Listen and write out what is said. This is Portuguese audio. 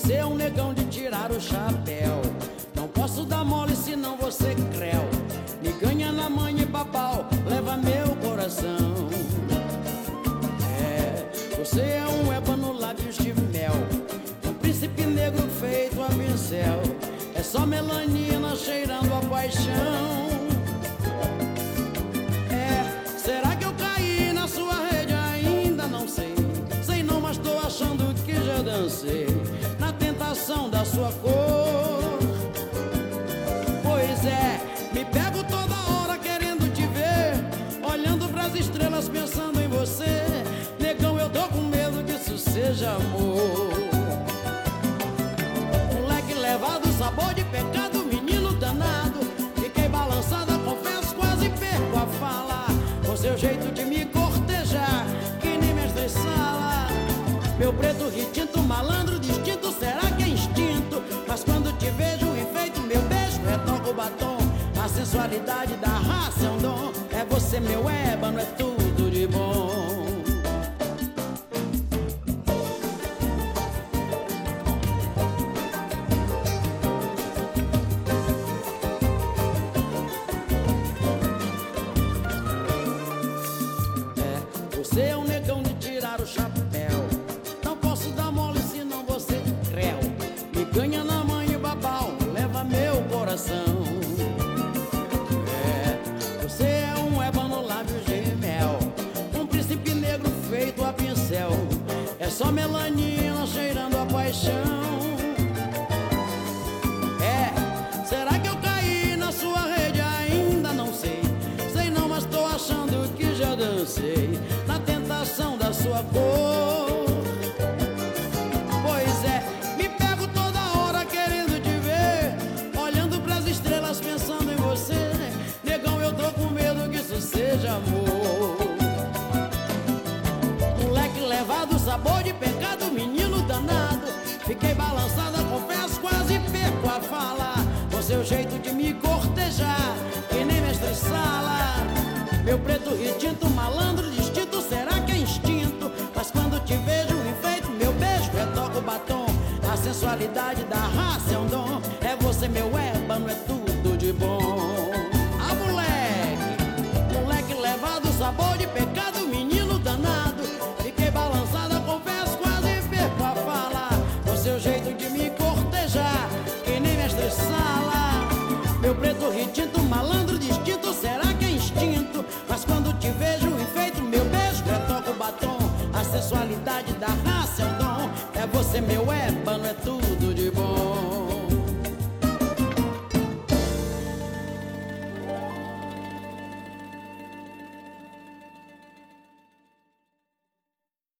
Você é um negão de tirar o chapéu. Não posso dar mole senão você creu. Me ganha na manha e babau, leva meu coração. Você é um ébano, lábios de mel, um príncipe negro feito a pincel. É só melanina cheirando a paixão. Será que eu caí na sua rede? Ainda não sei. Sei não, mas tô achando que já dancei na tentação da sua cor. Pois é, me pego toda hora querendo te ver, olhando pras estrelas pensando em você. Negão, eu tô com medo que isso seja amor. Moleque levado, sabor de pecado, menino danado. Fiquei balançada, confesso, quase perco a fala. Com seu jeito de me cortejar, que nem mestre sala. Meu preto retinto, malandro distinto, será que é instinto? Mas quando te vejo enfeito, meu beijo retoca o batom. A sensualidade da raça é um dom. É você meu ébano, é tudo de bom. Você é um negão de tirar o chapéu. Não posso dar mole senão você creu. Me ganha na manha e babau, leva meu coração. Você é um ébano, lábios de mel, um príncipe negro feito a pincel. É só melanina cheirando a paixão. Será que eu caí na sua rede? Ainda não sei. Sei não, mas tô achando que já dancei na tentação da sua cor. Pois é, me pego toda hora querendo te ver, olhando pras estrelas pensando em você. Negão, eu tô com medo que isso seja amor. Moleque levado, sabor de pecado, menino danado. Fiquei balançada, confesso, quase perco a fala. Com seu jeito de me cortejar, que nem mestre sala. Meu preto retinto, malandro distinto, será que é instinto? Mas quando te vejo enfeito, meu beijo retoca o batom. A sensualidade da raça é um dom. É você meu ébano, é tudo de bom. Ah, moleque levado, sabor de pecado, menino danado. Fiquei balançada, confesso, quase perco a fala. Com seu jeito de me cortejar, que nem mestre sala. Meu preto retinto, malandro distinto, será que é instinto? Mas quando te vejo enfeito, meu beijo retoca o batom. A sensualidade da raça é um dom. É você meu ébano, é tudo